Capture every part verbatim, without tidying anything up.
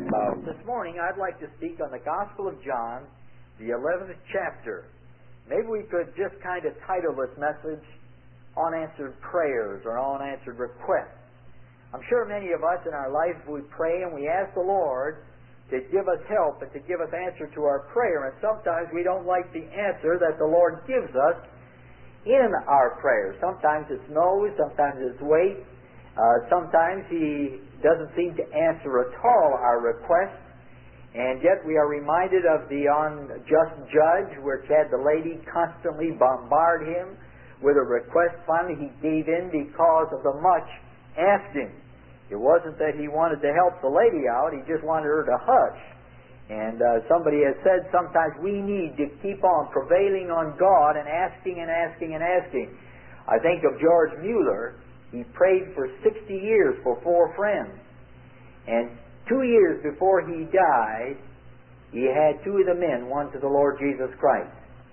Uh, this morning I'd like to speak on the Gospel of John, the eleventh chapter. Maybe we could just kind of title this message, Unanswered Prayers or Unanswered Requests. I'm sure many of us in our life, we pray and we ask the Lord to give us help and to give us answer to our prayer, and sometimes we don't like the answer that the Lord gives us in our prayer. Sometimes it's no, sometimes it's wait. Uh, sometimes He doesn't seem to answer at all our requests, and yet we are reminded of the unjust judge, which had the lady constantly bombard him with a request. Finally, he gave in because of the much asking. It wasn't that he wanted to help the lady out, he just wanted her to hush. And uh, somebody has said sometimes we need to keep on prevailing on God and asking and asking and asking. I think of George Mueller. He prayed for sixty years for four friends. And two years before he died, he had two of the men won to the Lord Jesus Christ.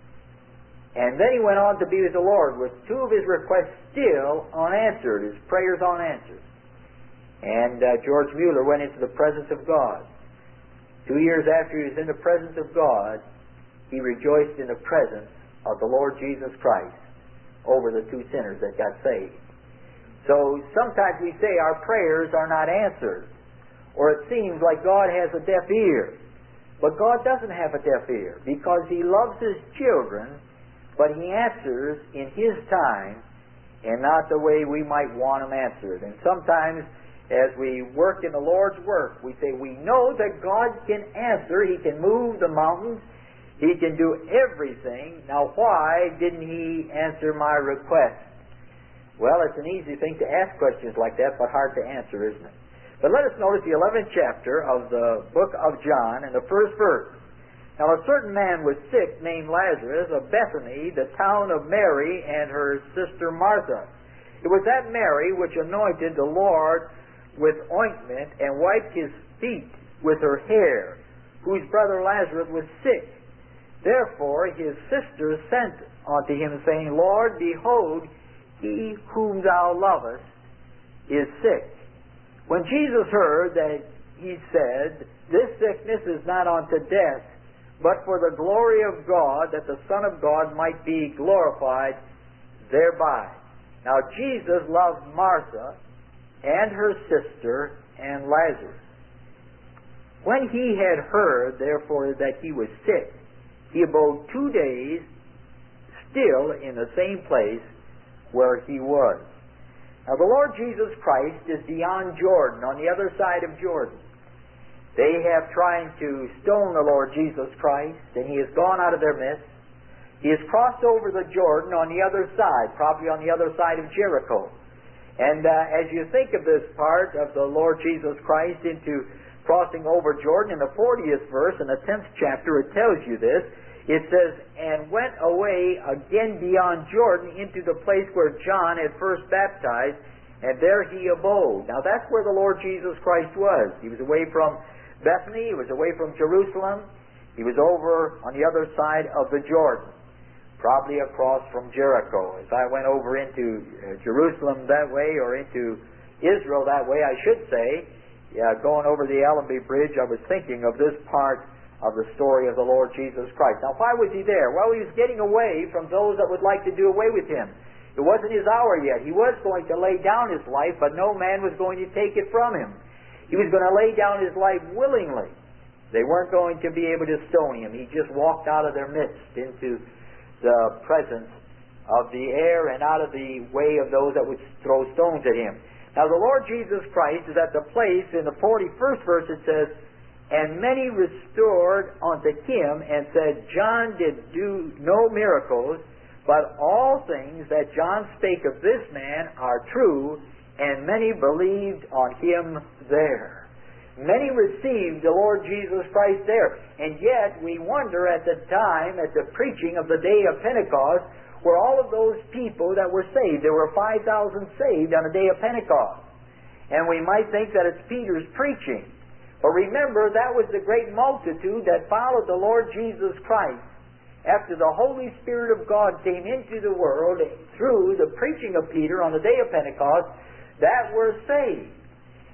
And then he went on to be with the Lord with two of his requests still unanswered, his prayers unanswered. And uh, George Mueller went into the presence of God. Two years after he was in the presence of God, he rejoiced in the presence of the Lord Jesus Christ over the two sinners that got saved. So sometimes we say our prayers are not answered, or it seems like God has a deaf ear. But God doesn't have a deaf ear, because He loves His children, but He answers in His time and not the way we might want Him answered. And sometimes as we work in the Lord's work, we say we know that God can answer. He can move the mountains. He can do everything. Now why didn't He answer my request? Well, it's an easy thing to ask questions like that, but hard to answer, isn't it? But let us notice the eleventh chapter of the book of John and the first verse. Now a certain man was sick named Lazarus of Bethany, the town of Mary and her sister Martha. It was that Mary which anointed the Lord with ointment and wiped His feet with her hair, whose brother Lazarus was sick. Therefore his sister sent unto him, saying, Lord, behold, he whom thou lovest is sick. When Jesus heard that, he said, This sickness is not unto death, but for the glory of God, that the Son of God might be glorified thereby. Now Jesus loved Martha and her sister and Lazarus. When he had heard, therefore, that he was sick, he abode two days still in the same place where he was. Now the Lord Jesus Christ is beyond Jordan, on the other side of Jordan. They have tried to stone the Lord Jesus Christ, and He has gone out of their midst. He has crossed over the Jordan on the other side, probably on the other side of Jericho. And uh, as you think of this part of the Lord Jesus Christ into crossing over Jordan, in the fortieth verse, in the tenth chapter, it tells you this. It says, and went away again beyond Jordan into the place where John had first baptized, and there he abode. Now that's where the Lord Jesus Christ was. He was away from Bethany, He was away from Jerusalem, He was over on the other side of the Jordan, probably across from Jericho. If I went over into uh, Jerusalem that way, or into Israel that way, I should say, yeah, going over the Allenby Bridge, I was thinking of this part of the story of the Lord Jesus Christ. Now why was He there? Well, He was getting away from those that would like to do away with Him. It wasn't His hour yet. He was going to lay down His life, but no man was going to take it from Him. He was going to lay down His life willingly. They weren't going to be able to stone Him. He just walked out of their midst into the presence of the air and out of the way of those that would throw stones at Him. Now the Lord Jesus Christ is at the place, in the forty-first verse it says, and many restored unto Him, and said, John did do no miracles, but all things that John spake of this man are true, and many believed on Him there. Many received the Lord Jesus Christ there. And yet we wonder at the time, at the preaching of the day of Pentecost, where all of those people that were saved, there were five thousand saved on the day of Pentecost. And we might think that it's Peter's preaching. But remember, that was the great multitude that followed the Lord Jesus Christ after the Holy Spirit of God came into the world through the preaching of Peter on the day of Pentecost, that were saved.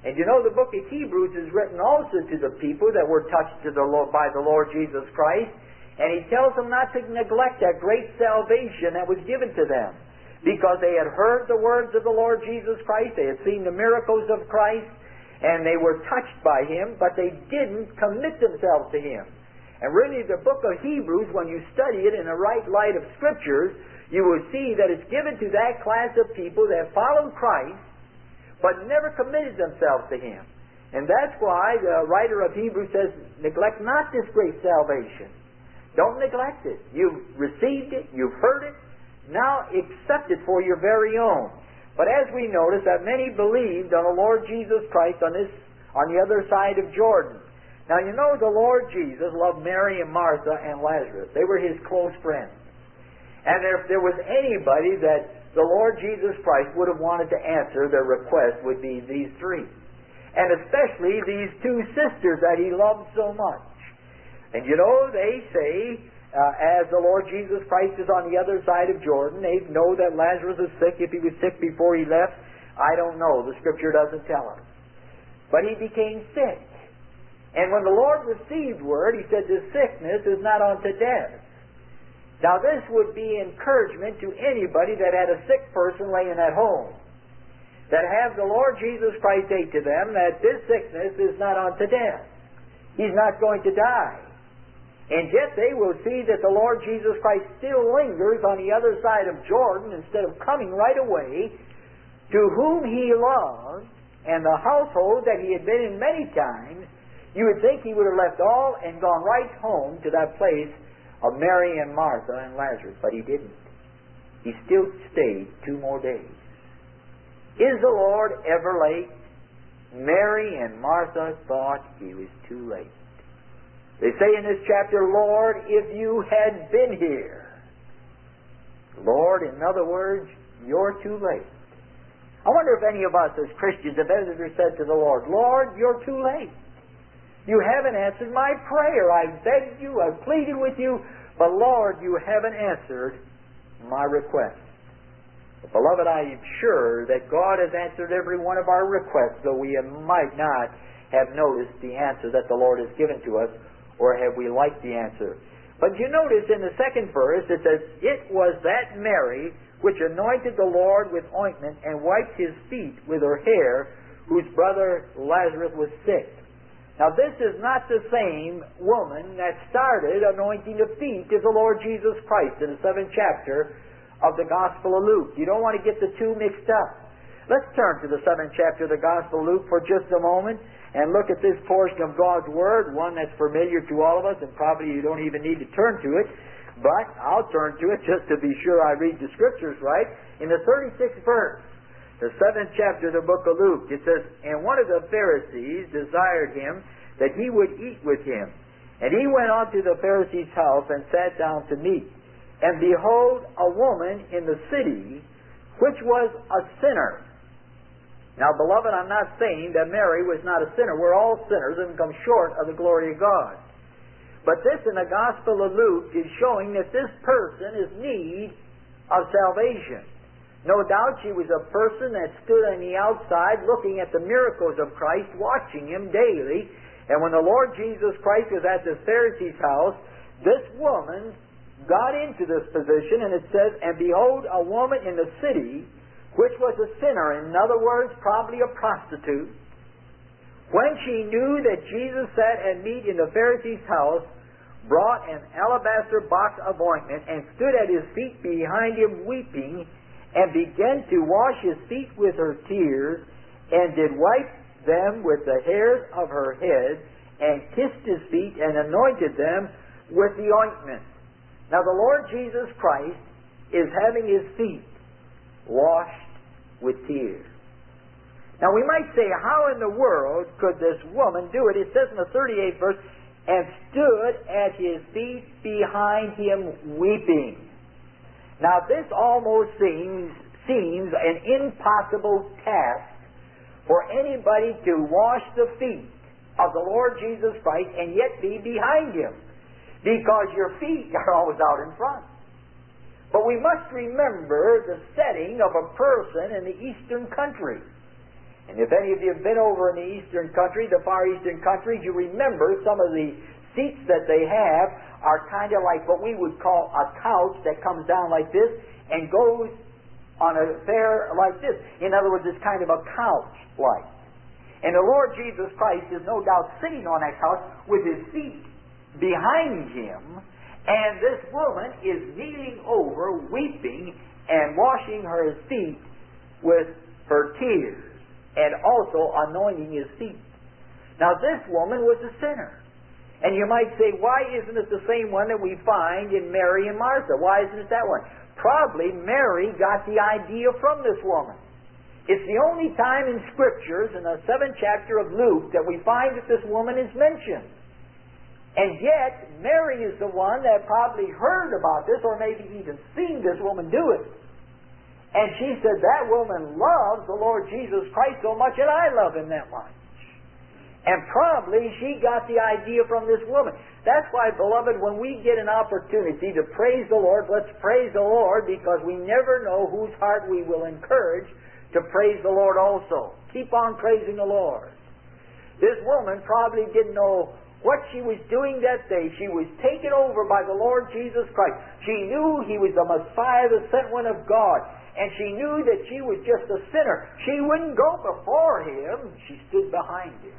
And you know the book of Hebrews is written also to the people that were touched to the Lord, by the Lord Jesus Christ. And he tells them not to neglect that great salvation that was given to them. Because they had heard the words of the Lord Jesus Christ, they had seen the miracles of Christ, and they were touched by Him, but they didn't commit themselves to Him. And really the book of Hebrews, when you study it in the right light of Scriptures, you will see that it's given to that class of people that followed Christ, but never committed themselves to Him. And that's why the writer of Hebrews says, neglect not this great salvation. Don't neglect it. You've received it, you've heard it, now accept it for your very own. But as we notice that many believed on the Lord Jesus Christ on this, on the other side of Jordan. Now you know the Lord Jesus loved Mary and Martha and Lazarus. They were His close friends. And if there was anybody that the Lord Jesus Christ would have wanted to answer their request, would be these three. And especially these two sisters that He loved so much. And you know, they say, uh, as the Lord Jesus Christ is on the other side of Jordan, they know that Lazarus is sick. If he was sick before he left, I don't know. The Scripture doesn't tell us. But he became sick. And when the Lord received word, He said, this sickness is not unto death. Now this would be encouragement to anybody that had a sick person laying at home. That have the Lord Jesus Christ say to them that this sickness is not unto death. He's not going to die. And yet they will see that the Lord Jesus Christ still lingers on the other side of Jordan instead of coming right away, to whom He loved and the household that He had been in many times. You would think He would have left all and gone right home to that place of Mary and Martha and Lazarus, but He didn't. He still stayed two more days. Is the Lord ever late? Mary and Martha thought He was too late. They say in this chapter, Lord, if You had been here. Lord, in other words, You're too late. I wonder if any of us as Christians have ever said to the Lord, Lord, You're too late. You haven't answered my prayer. I've begged You, I've pleaded with You, but Lord, You haven't answered my request. But beloved, I am sure that God has answered every one of our requests, though we might not have noticed the answer that the Lord has given to us, or have we liked the answer. But you notice in the second verse, it says, it was that Mary which anointed the Lord with ointment and wiped His feet with her hair, whose brother Lazarus was sick. Now this is not the same woman that started anointing the feet as the Lord Jesus Christ in the seventh chapter of the Gospel of Luke. You don't want to get the two mixed up. Let's turn to the seventh chapter of the Gospel of Luke for just a moment and look at this portion of God's Word, one that's familiar to all of us, and probably you don't even need to turn to it, but I'll turn to it just to be sure I read the Scriptures right. In the thirty-sixth verse, the seventh chapter of the book of Luke, it says, and one of the Pharisees desired Him that he would eat with him. And he went unto the Pharisee's house and sat down to meat. And behold, a woman in the city, which was a sinner. Now, beloved, I'm not saying that Mary was not a sinner. We're all sinners and come short of the glory of God. But this in the Gospel of Luke is showing that this person is in need of salvation. No doubt she was a person that stood on the outside looking at the miracles of Christ, watching Him daily. And when the Lord Jesus Christ was at the Pharisee's house, this woman got into this position, and it says, and behold, a woman in the city, which was a sinner, in other words, probably a prostitute, when she knew that Jesus sat at meat in the Pharisee's house, brought an alabaster box of ointment, and stood at His feet behind Him weeping, and began to wash His feet with her tears, and did wipe them with the hairs of her head, and kissed His feet, and anointed them with the ointment. Now the Lord Jesus Christ is having His feet washed with tears. Now we might say, how in the world could this woman do it? It says in the thirty-eighth verse, and stood at His feet behind Him weeping. Now this almost seems, seems an impossible task for anybody to wash the feet of the Lord Jesus Christ and yet be behind Him, because your feet are always out in front. But we must remember the setting of a person in the eastern country. And if any of you have been over in the eastern country, the far eastern countries, you remember some of the seats that they have are kind of like what we would call a couch that comes down like this and goes on a fair like this. In other words, it's kind of a couch-like. And the Lord Jesus Christ is no doubt sitting on that couch with His feet behind Him, and this woman is kneeling over, weeping, and washing her feet with her tears, and also anointing His feet. Now this woman was a sinner. And you might say, why isn't it the same one that we find in Mary and Martha? Why isn't it that one? Probably Mary got the idea from this woman. It's the only time in Scriptures, in the seventh chapter of Luke, that we find that this woman is mentioned. And yet, Mary is the one that probably heard about this, or maybe even seen this woman do it. And she said, that woman loves the Lord Jesus Christ so much, and I love Him that much. And probably she got the idea from this woman. That's why, beloved, when we get an opportunity to praise the Lord, let's praise the Lord, because we never know whose heart we will encourage to praise the Lord also. Keep on praising the Lord. This woman probably didn't know what she was doing that day. She was taken over by the Lord Jesus Christ. She knew He was the Messiah, the sent one of God. And she knew that she was just a sinner. She wouldn't go before Him. She stood behind Him.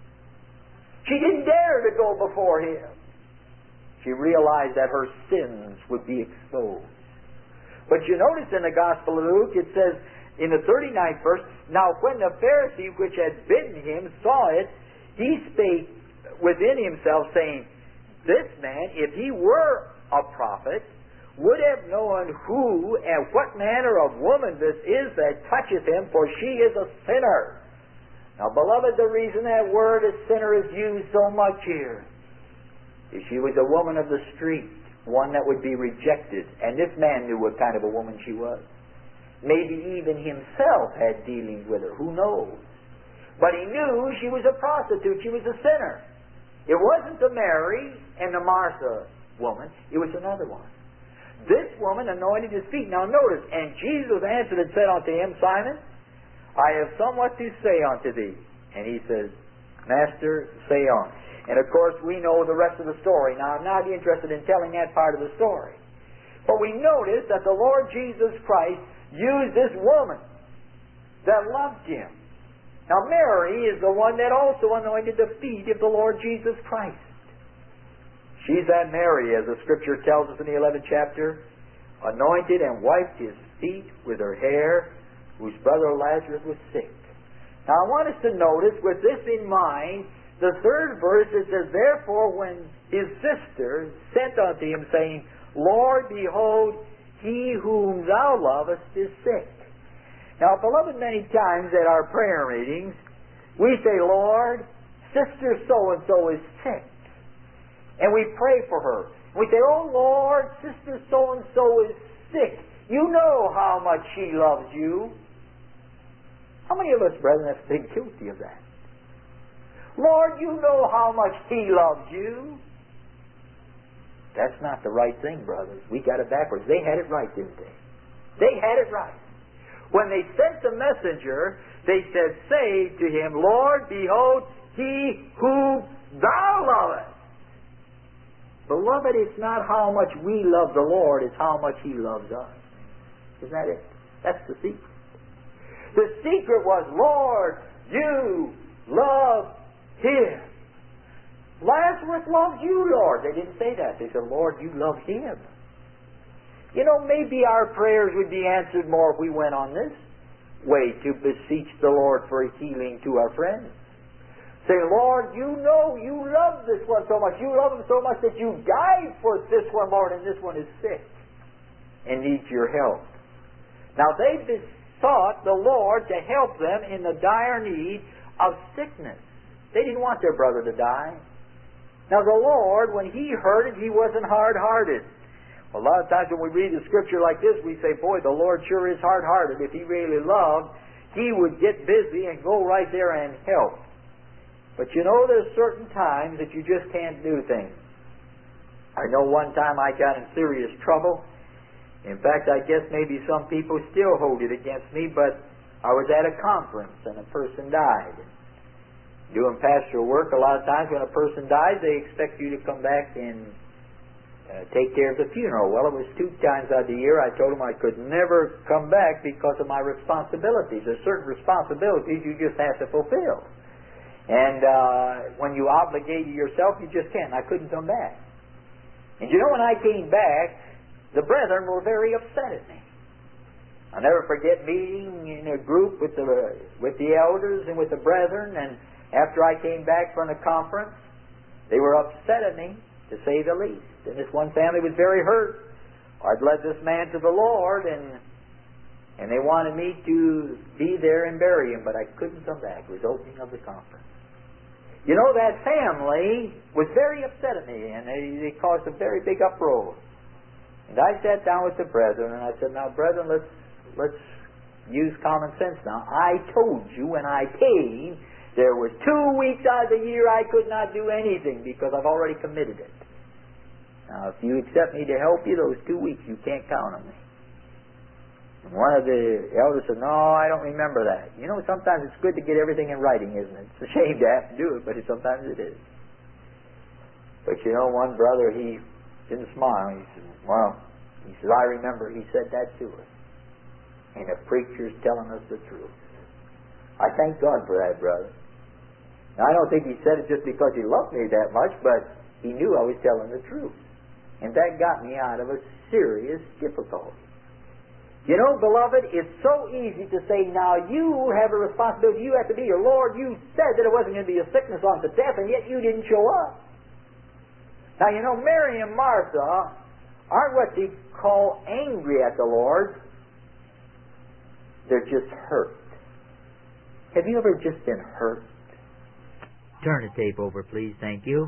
She didn't dare to go before Him. She realized that her sins would be exposed. But you notice in the Gospel of Luke, it says in the thirty-ninth verse, now when the Pharisee which had bidden Him saw it, he spake within himself, saying, this man, if he were a prophet, would have known who and what manner of woman this is that toucheth him, for she is a sinner. Now, beloved, the reason that word "a sinner" is used so much here is she was a woman of the street, one that would be rejected. And this man knew what kind of a woman she was. Maybe even himself had dealings with her. Who knows? But he knew she was a prostitute. She was a sinner. It wasn't the Mary and the Martha woman. It was another one. This woman anointed His feet. Now notice, and Jesus answered and said unto him, Simon, I have somewhat to say unto thee. And he says, Master, say on. And of course we know the rest of the story. Now I'm not interested in telling that part of the story. But we notice that the Lord Jesus Christ used this woman that loved Him. Now Mary is the one that also anointed the feet of the Lord Jesus Christ. She's that Mary, as the Scripture tells us in the eleventh chapter, anointed and wiped His feet with her hair, whose brother Lazarus was sick. Now I want us to notice, with this in mind, the third verse, it says, therefore when his sister sent unto him, saying, Lord, behold, he whom thou lovest is sick. Now, beloved, many times at our prayer meetings, we say, Lord, sister so-and-so is sick. And we pray for her. We say, oh Lord, sister so-and-so is sick. You know how much she loves you. How many of us, brethren, have been guilty of that? Lord, you know how much He loves you. That's not the right thing, brothers. We got it backwards. They had it right, didn't they? They had it right. When they sent the messenger, they said, say to him, Lord, behold, he whom thou lovest. Beloved, it's not how much we love the Lord, it's how much He loves us. Isn't that it? That's the secret. The secret was, Lord, you love him. Lazarus loves you, Lord. They didn't say that. They said, Lord, you love him. You know, maybe our prayers would be answered more if we went on this way to beseech the Lord for healing to our friends. Say, Lord, you know you love this one so much. You love him so much that you died for this one, Lord, and this one is sick and needs your help. Now, they besought the Lord to help them in the dire need of sickness. They didn't want their brother to die. Now, the Lord, when He heard it, He wasn't hard-hearted. A lot of times when we read the Scripture like this, we say, boy, the Lord sure is hard-hearted. If He really loved, He would get busy and go right there and help. But you know, there's certain times that you just can't do things. I know one time I got in serious trouble. In fact, I guess maybe some people still hold it against me, but I was at a conference and a person died. Doing pastoral work, a lot of times when a person dies, they expect you to come back and uh, take care of the funeral. Well, it was two times out of the year I told them I could never come back because of my responsibilities. There's certain responsibilities you just have to fulfill. And uh, when you obligate yourself, you just can't. I couldn't come back. And you know, when I came back, the brethren were very upset at me. I'll never forget meeting in a group with the with the elders and with the brethren, and after I came back from the conference, they were upset at me, to say the least. And this one family was very hurt. I'd led this man to the Lord, and and they wanted me to be there and bury him, but I couldn't come back. It was the opening of the conference. You know, that family was very upset at me, and they, they caused a very big uproar. And I sat down with the brethren, and I said, now, brethren, let's let's use common sense now. I told you when I came, there was two weeks out of the year I could not do anything because I've already committed it. Now, if you accept me to help you, those two weeks, you can't count on me. And one of the elders said, no, I don't remember that. You know, sometimes it's good to get everything in writing, isn't it? It's a shame to have to do it, but it, sometimes it is. But you know, one brother, he didn't smile. He said, well, he said, I remember he said that to us. And the preacher's telling us the truth. I thank God for that, brother. Now, I don't think he said it just because he loved me that much, but he knew I was telling the truth. And that got me out of a serious difficulty. You know, beloved, it's so easy to say, now you have a responsibility. You have to be your Lord. You said that it wasn't going to be a sickness unto death, and yet you didn't show up. Now, you know, Mary and Martha aren't what they call angry at the Lord. They're just hurt. Have you ever just been hurt? Turn the tape over, please. Thank you.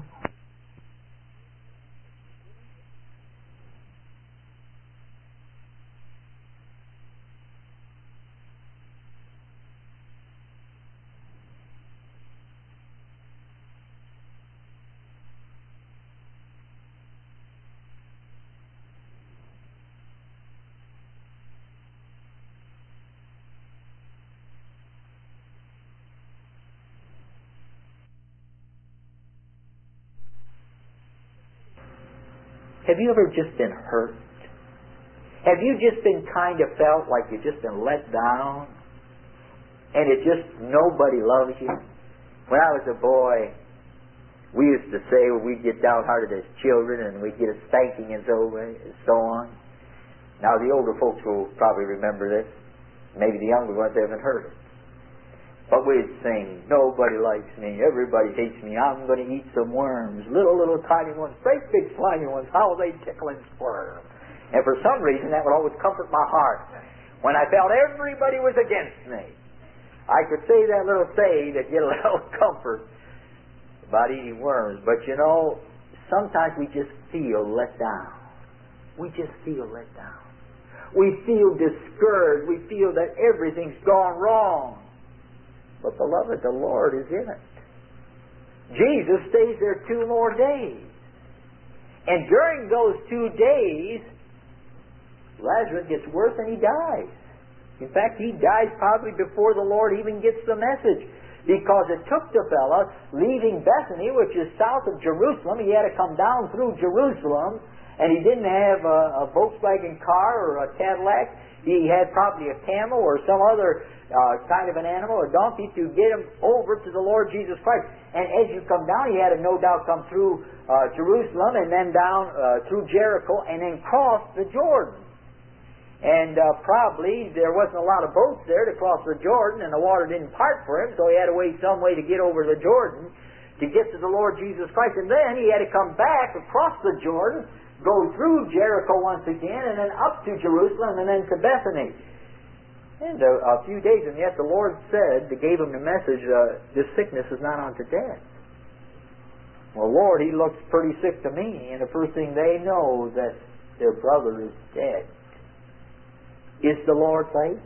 Have you ever just been hurt? Have you just been kind of felt like you've just been let down? And it just, nobody loves you? When I was a boy, we used to say well, we'd get downhearted as children and we'd get a spanking and so, and so on. Now the older folks will probably remember this. Maybe the younger ones haven't heard it. But we'd sing, nobody likes me, everybody hates me, I'm going to eat some worms. Little, little tiny ones, great big slimy ones, how they tickle and squirm. And for some reason that would always comfort my heart. When I felt everybody was against me, I could say that little say to get a little comfort about eating worms. But you know, sometimes we just feel let down. We just feel let down. We feel discouraged. We feel that everything's gone wrong. But beloved, the Lord is in it. Jesus stays there two more days. And during those two days, Lazarus gets worse and he dies. In fact, he dies probably before the Lord even gets the message. Because it took the fellow leaving Bethany, which is south of Jerusalem. He had to come down through Jerusalem. And he didn't have a, a Volkswagen car or a Cadillac. He had probably a camel or some other uh, kind of an animal, a donkey, to get him over to the Lord Jesus Christ. And as you come down, he had to no doubt come through uh, Jerusalem and then down uh, through Jericho and then cross the Jordan. And uh, probably there wasn't a lot of boats there to cross the Jordan, and the water didn't part for him, so he had to wait some way to get over the Jordan to get to the Lord Jesus Christ. And then he had to come back across the Jordan, go through Jericho once again, and then up to Jerusalem, and then to Bethany. And a, a few days, and yet the Lord said, they gave him the message, uh, this sickness is not unto death. Well, Lord, he looks pretty sick to me, and the first thing they know that their brother is dead. Is the Lord late?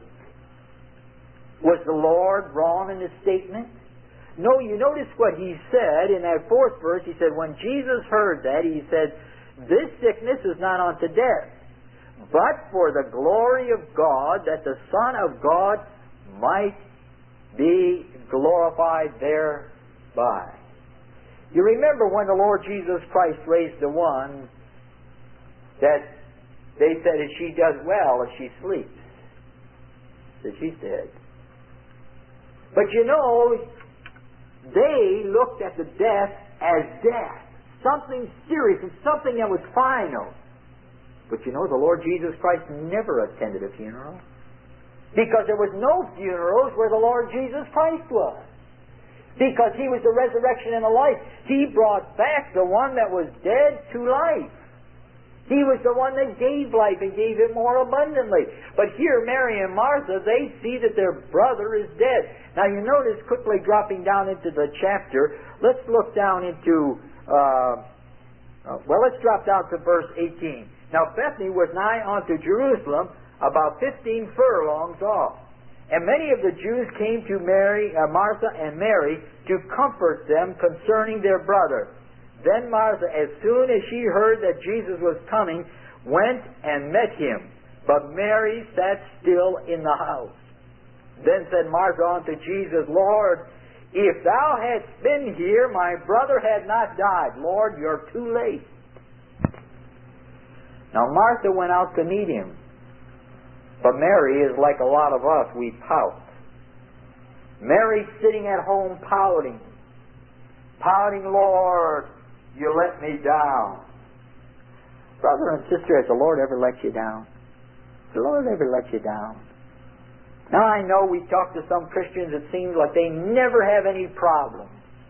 Was the Lord wrong in his statement? No, you notice what he said in that fourth verse. He said, when Jesus heard that, he said, this sickness is not unto death, but for the glory of God, that the Son of God might be glorified thereby. You remember when the Lord Jesus Christ raised the one that they said that she does well if she sleeps, that she's dead. But you know, they looked at the death as death, something serious and something that was final. But you know, the Lord Jesus Christ never attended a funeral, because there was no funerals where the Lord Jesus Christ was. Because He was the resurrection and the life. He brought back the one that was dead to life. He was the one that gave life and gave it more abundantly. But here, Mary and Martha, they see that their brother is dead. Now you notice, quickly dropping down into the chapter, let's look down into, uh, uh, well, let's drop down to verse eighteen. Now Bethany was nigh unto Jerusalem, about fifteen furlongs off. And many of the Jews came to Mary, uh, Martha and Mary to comfort them concerning their brother. Then Martha, as soon as she heard that Jesus was coming, went and met him. But Mary sat still in the house. Then said Martha unto Jesus, Lord, if thou hadst been here, my brother had not died. Lord, you're too late. Now Martha went out to meet him. But Mary is like a lot of us, we pout. Mary's sitting at home pouting. Pouting, Lord, you let me down. Brother and sister, has the Lord ever let you down? Has the Lord ever let you down? Now I know we talk to some Christians, it seems like they never have any problems.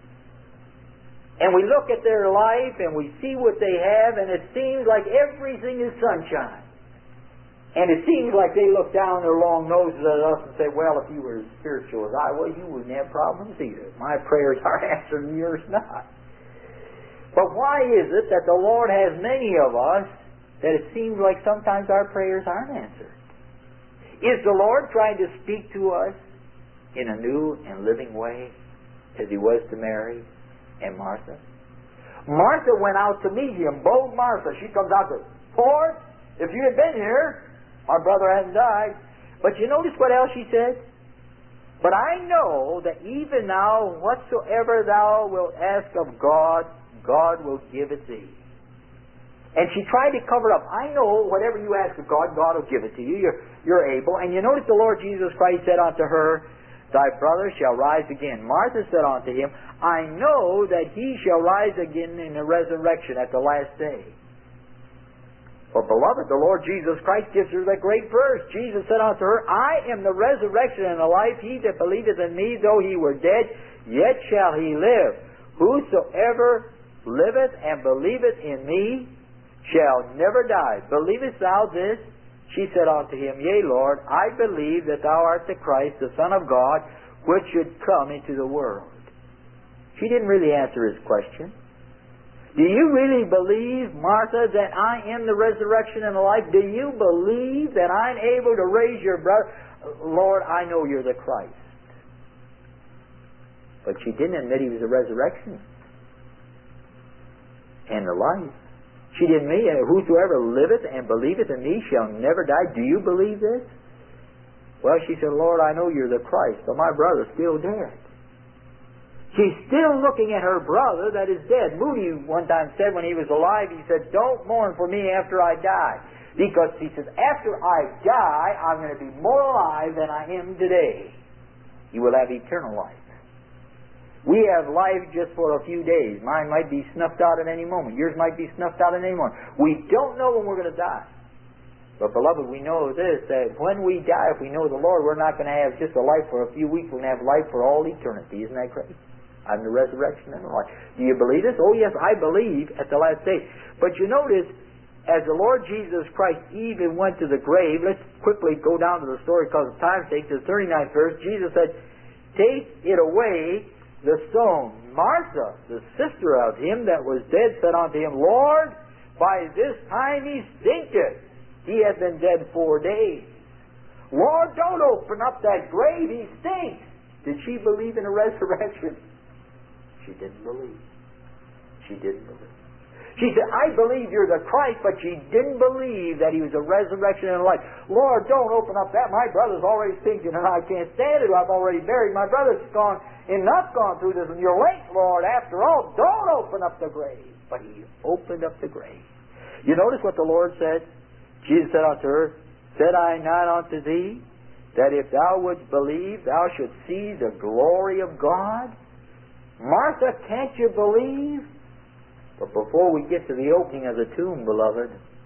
And we look at their life and we see what they have, and it seems like everything is sunshine. And it seems like they look down their long noses at us and say, well, if you were as spiritual as I was, you wouldn't have problems either. My prayers are answered and yours not. But why is it that the Lord has many of us that it seems like sometimes our prayers aren't answered? Is the Lord trying to speak to us in a new and living way as He was to Mary and Martha? Martha went out to meet Him. Bold Martha. She comes out to, Lord, if you had been here, our brother hadn't died. But you notice what else she said? But I know that even now, whatsoever thou wilt ask of God, God will give it thee. And she tried to cover it up. I know whatever you ask of God, God will give it to you. You're, you're able. And you notice the Lord Jesus Christ said unto her, Thy brother shall rise again. Martha said unto Him, I know that he shall rise again in the resurrection at the last day. But beloved, the Lord Jesus Christ gives her that great verse. Jesus said unto her, I am the resurrection and the life. He that believeth in me, though he were dead, yet shall he live. Whosoever liveth and believeth in me shall never die. Believest thou this? She said unto him, Yea, Lord, I believe that thou art the Christ, the Son of God, which should come into the world. She didn't really answer his question. Do you really believe, Martha, that I am the resurrection and the life? Do you believe that I'm able to raise your brother? Lord, I know you're the Christ. But she didn't admit He was the resurrection and the life. She didn't mean, whosoever liveth and believeth in me shall never die. Do you believe this? Well, she said, Lord, I know you're the Christ, but my brother's still dead. She's still looking at her brother that is dead. Moody one time said when he was alive, he said, don't mourn for me after I die. Because he says, after I die, I'm going to be more alive than I am today. You will have eternal life. We have life just for a few days. Mine might be snuffed out at any moment. Yours might be snuffed out at any moment. We don't know when we're going to die. But beloved, we know this, that when we die, if we know the Lord, we're not going to have just a life for a few weeks. We're going to have life for all eternity. Isn't that great? I'm the resurrection and the life. Do you believe this? Oh yes, I believe at the last day. But you notice, as the Lord Jesus Christ even went to the grave, let's quickly go down to the story because of time's sake, to the thirty-ninth verse, Jesus said, take it away the stone. Martha, the sister of him that was dead, said unto him, Lord, by this time he stinketh. He hath been dead four days. Lord, don't open up that grave, he stinks. Did she believe in a resurrection? She didn't believe. She didn't believe. She said, I believe you're the Christ, but she didn't believe that He was a resurrection and a life. Lord, don't open up that. My brother's already thinking, and I can't stand it. I've already buried. My brother's gone, enough gone through this, and you're late, Lord. After all, don't open up the grave. But He opened up the grave. You notice what the Lord said? Jesus said unto her, Said I not unto thee, that if thou wouldst believe, thou shouldst see the glory of God? Martha, can't you believe? But before we get to the opening of the tomb, beloved,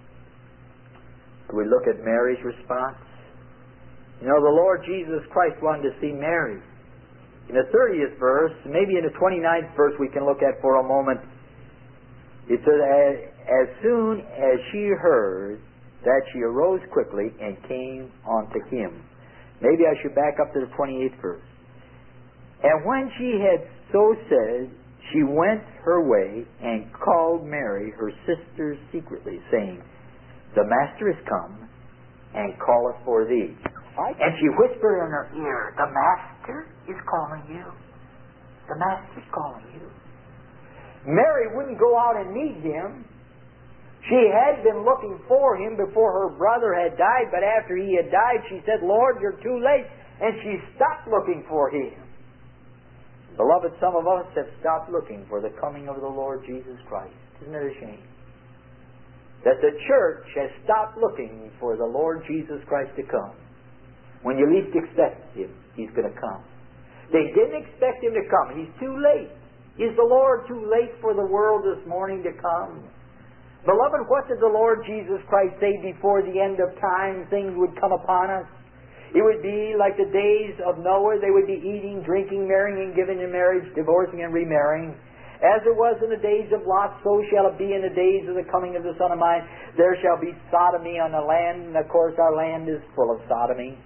do we look at Mary's response? You know, the Lord Jesus Christ wanted to see Mary. In the thirtieth verse, maybe in the twenty-ninth verse we can look at for a moment, it says, As soon as she heard that, she arose quickly and came unto Him. Maybe I should back up to the twenty-eighth verse. And when she had so said, she went her way and called Mary, her sister, secretly, saying, The Master is come and calleth for thee. And she whispered in her ear, The Master is calling you. The Master is calling you. Mary wouldn't go out and meet Him. She had been looking for Him before her brother had died, but after he had died, she said, Lord, you're too late. And she stopped looking for Him. Beloved, some of us have stopped looking for the coming of the Lord Jesus Christ. Isn't it a shame? That the church has stopped looking for the Lord Jesus Christ to come. When you least expect Him, He's going to come. They didn't expect Him to come. He's too late. Is the Lord too late for the world this morning to come? Beloved, what did the Lord Jesus Christ say before the end of time things would come upon us? It would be like the days of Noah. They would be eating, drinking, marrying, and giving in marriage, divorcing and remarrying. As it was in the days of Lot, so shall it be in the days of the coming of the Son of Man. There shall be sodomy on the land, and of course our land is full of sodomy.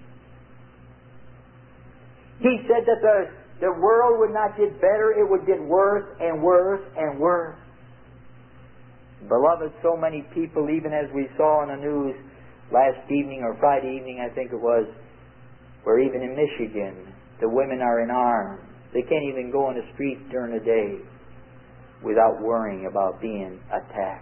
He said that the, the world would not get better, it would get worse and worse and worse. Beloved, so many people, even as we saw on the news last evening or Friday evening, I think it was, where even in Michigan, the women are in arms. They can't even go on the street during the day without worrying about being attacked.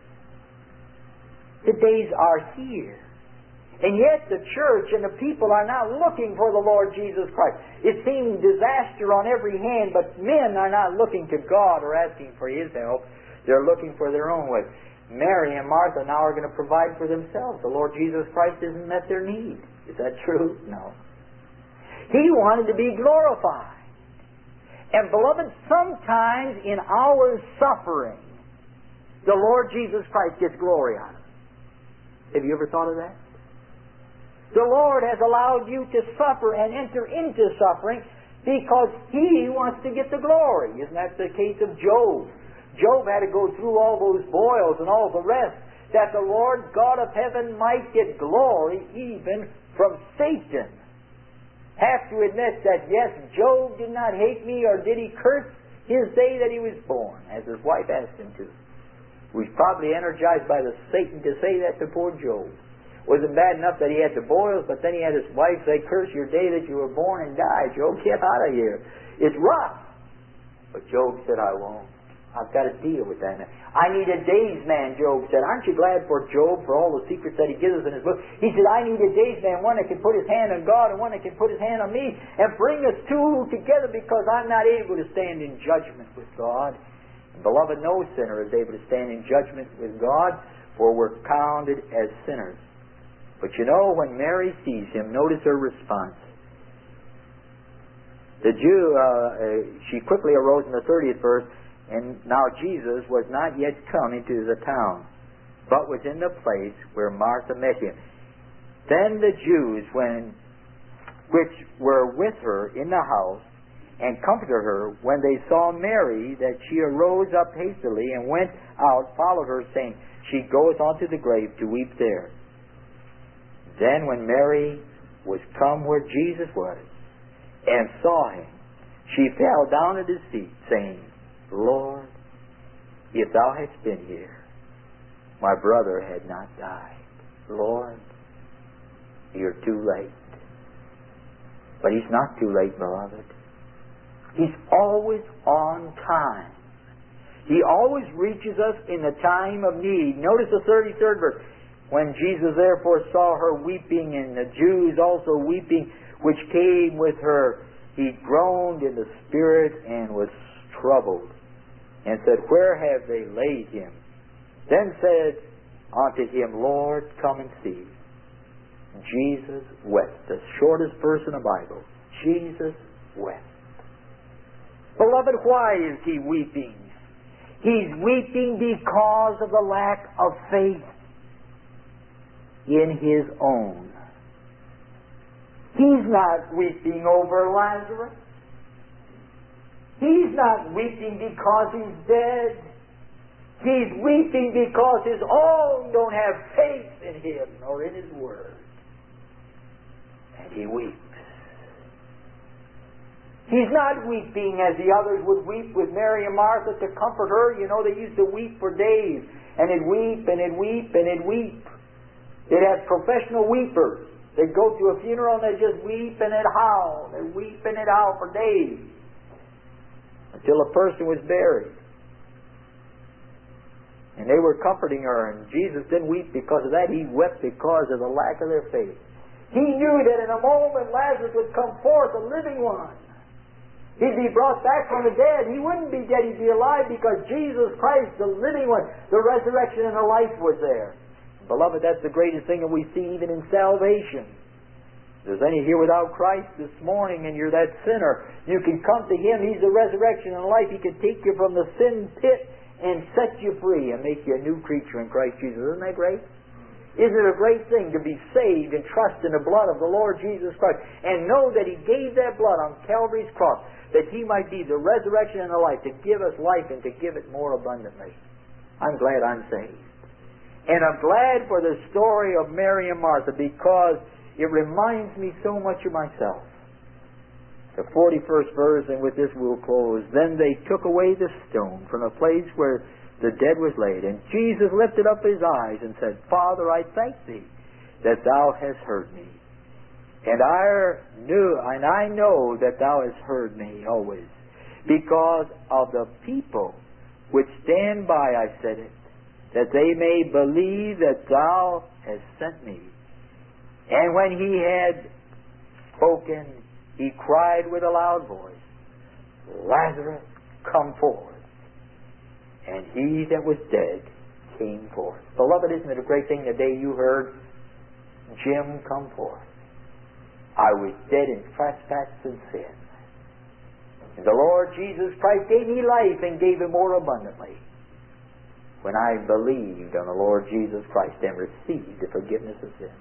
The days are here. And yet the church and the people are not looking for the Lord Jesus Christ. It seems disaster on every hand, but men are not looking to God or asking for His help. They're looking for their own way. Mary and Martha now are going to provide for themselves. The Lord Jesus Christ hasn't met their need. Is that true? No. He wanted to be glorified. And beloved, sometimes in our suffering, the Lord Jesus Christ gets glory out of it. Have you ever thought of that? The Lord has allowed you to suffer and enter into suffering because He wants to get the glory. Isn't that the case of Job? Job had to go through all those boils and all the rest, that the Lord God of heaven might get glory even from Satan. Have to admit that, yes, Job did not hate me, or did he curse his day that he was born, as his wife asked him to. He was probably energized by the Satan to say that to poor Job. It wasn't bad enough that he had the boils, but then he had his wife say, curse your day that you were born and die. Job, get out of here. It's rough. But Job said, I won't. I've got to deal with that. I need a days man, Job said. Aren't you glad for Job, for all the secrets that he gives us in his book? He said, I need a days man, one that can put his hand on God and one that can put his hand on me and bring us two together, because I'm not able to stand in judgment with God. And beloved, no sinner is able to stand in judgment with God, for we're counted as sinners. But you know, when Mary sees Him, notice her response. The Jew, uh, uh, she quickly arose in the thirtieth verse, and now Jesus was not yet come into the town, but was in the place where Martha met Him. Then the Jews, when, which were with her in the house, and comforted her, when they saw Mary, that she arose up hastily, and went out, followed her, saying, She goeth unto the grave to weep there. Then when Mary was come where Jesus was, and saw Him, she fell down at His feet, saying, Lord, if Thou hadst been here, my brother had not died. Lord, You're too late. But He's not too late, beloved. He's always on time. He always reaches us in the time of need. Notice the thirty-third verse. When Jesus therefore saw her weeping, and the Jews also weeping, which came with her, he groaned in the spirit and was troubled, and said, Where have they laid him? Then said unto him, Lord, come and see. Jesus wept. The shortest verse in the Bible. Jesus wept. Beloved, why is he weeping? He's weeping because of the lack of faith in his own. He's not weeping over Lazarus. He's not weeping because he's dead. He's weeping because his own don't have faith in him or in his word. And he weeps. He's not weeping as the others would weep with Mary and Martha to comfort her. You know, they used to weep for days. And it'd weep, and it'd weep, and it'd weep. They'd have professional weepers. They'd go to a funeral and they'd just weep and they'd howl. They'd weep and they'd howl for days. Until a person was buried. And they were comforting her, and Jesus didn't weep because of that. He wept because of the lack of their faith. He knew that in a moment Lazarus would come forth, a living one. He'd be brought back from the dead. He wouldn't be dead, he'd be alive, because Jesus Christ, the living one, the resurrection and the life was there. Beloved, that's the greatest thing that we see even in salvation. If there's any here without Christ this morning and you're that sinner, you can come to Him. He's the resurrection and life. He can take you from the sin pit and set you free and make you a new creature in Christ Jesus. Isn't that great? Isn't it a great thing to be saved and trust in the blood of the Lord Jesus Christ and know that He gave that blood on Calvary's cross that He might be the resurrection and the life, to give us life and to give it more abundantly. I'm glad I'm saved. And I'm glad for the story of Mary and Martha because it reminds me so much of myself. The forty-first verse, and with this we'll close. Then they took away the stone from the place where the dead was laid. And Jesus lifted up His eyes and said, Father, I thank Thee that Thou hast heard me. And I knew, and I know that Thou hast heard me always. Because of the people which stand by, I said it, that they may believe that Thou hast sent me. And when He had spoken, He cried with a loud voice, Lazarus, come forth. And he that was dead came forth. Beloved, isn't it a great thing the day you heard Jim come forth? I was dead in trespasses and sin. And the Lord Jesus Christ gave me life and gave it more abundantly when I believed on the Lord Jesus Christ and received the forgiveness of sin.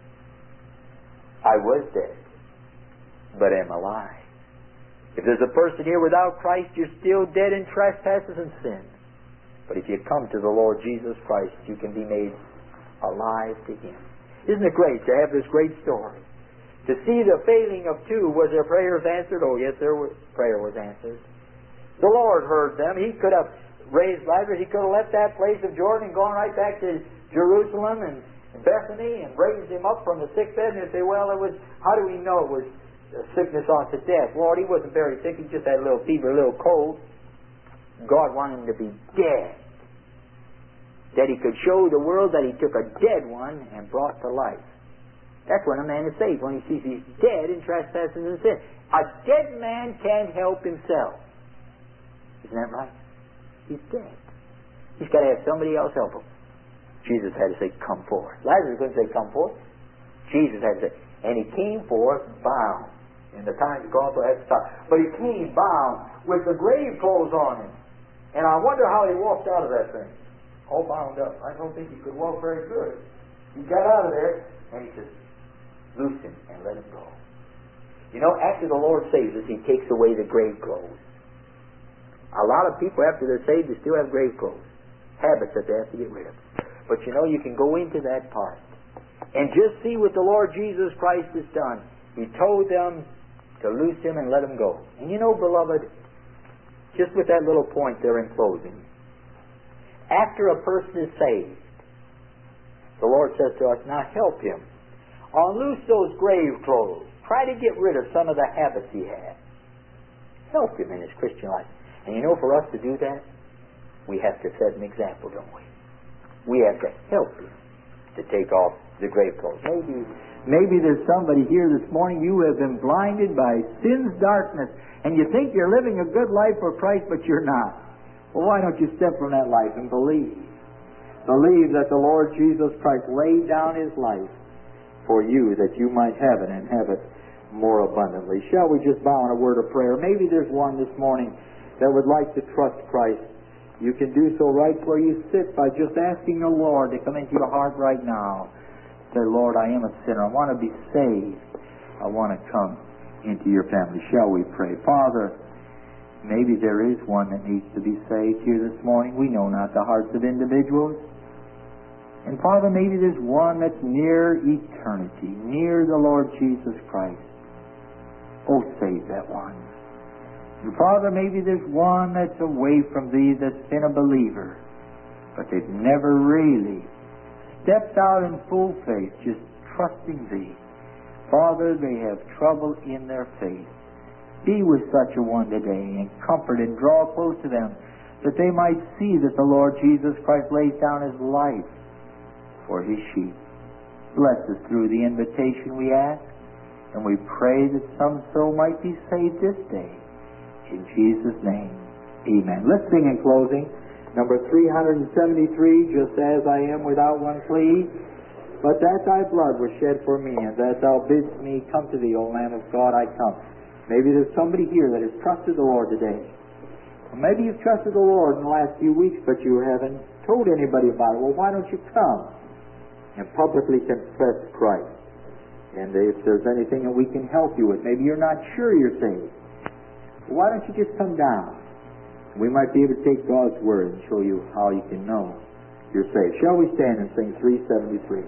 I was dead, but am alive. If there's a person here without Christ, you're still dead in trespasses and sin. But if you come to the Lord Jesus Christ, you can be made alive to Him. Isn't it great to have this great story? To see the failing of two, was their prayers answered? Oh yes, their prayer was answered. The Lord heard them. He could have raised Lazarus. He could have left that place of Jordan and gone right back to Jerusalem and Bethany and raised him up from the sick bed and say, well, it was, how do we know it was sickness unto death? Lord, he wasn't very sick. He just had a little fever, a little cold. God wanted him to be dead. That He could show the world that He took a dead one and brought to life. That's when a man is saved, when he sees he's dead in trespasses and sin. A dead man can't help himself. Isn't that right? He's dead. He's got to have somebody else help him. Jesus had to say, come forth. Lazarus couldn't say, come forth. Jesus had to say, and he came forth bound. And the time's gone, so I had to stop. But he came bound with the grave clothes on him. And I wonder how he walked out of that thing. All bound up. I don't think he could walk very good. He got out of there, and he says, loose him and let him go. You know, after the Lord saves us, He takes away the grave clothes. A lot of people, after they're saved, they still have grave clothes. Habits that they have to get rid of. But you know, you can go into that part and just see what the Lord Jesus Christ has done. He told them to loose him and let him go. And you know, beloved, just with that little point there in closing, after a person is saved, the Lord says to us, now help him. Unloose those grave clothes. Try to get rid of some of the habits he had. Help him in his Christian life. And you know, for us to do that, we have to set an example, don't we? We have to help him to take off the grave clothes. Maybe, maybe there's somebody here this morning, you have been blinded by sin's darkness, and you think you're living a good life for Christ, but you're not. Well, why don't you step from that life and believe? Believe that the Lord Jesus Christ laid down His life for you, that you might have it and have it more abundantly. Shall we just bow in a word of prayer? Maybe there's one this morning that would like to trust Christ. You can do so right where you sit by just asking the Lord to come into your heart right now. Say, Lord, I am a sinner. I want to be saved. I want to come into your family. Shall we pray? Father, maybe there is one that needs to be saved here this morning. We know not the hearts of individuals. And Father, maybe there's one that's near eternity, near the Lord Jesus Christ. Oh, save that one. And Father, maybe there's one that's away from Thee that's been a believer, but they've never really stepped out in full faith, just trusting Thee. Father, they have trouble in their faith. Be with such a one today and comfort and draw close to them, that they might see that the Lord Jesus Christ lays down His life for His sheep. Bless us through the invitation we ask, and we pray that some soul might be saved this day. In Jesus' name, amen. Let's sing in closing number three seventy-three, Just As I Am Without One Plea. But that Thy blood was shed for me, and that Thou bidst me come to Thee, O Lamb of God, I come. Maybe there's somebody here that has trusted the Lord today. Or maybe you've trusted the Lord in the last few weeks, but you haven't told anybody about it. Well, why don't you come and publicly confess Christ? And if there's anything that we can help you with, maybe you're not sure you're saved, well, why don't you just come down? We might be able to take God's Word and show you how you can know you're saved. Shall we stand and sing three seventy-three?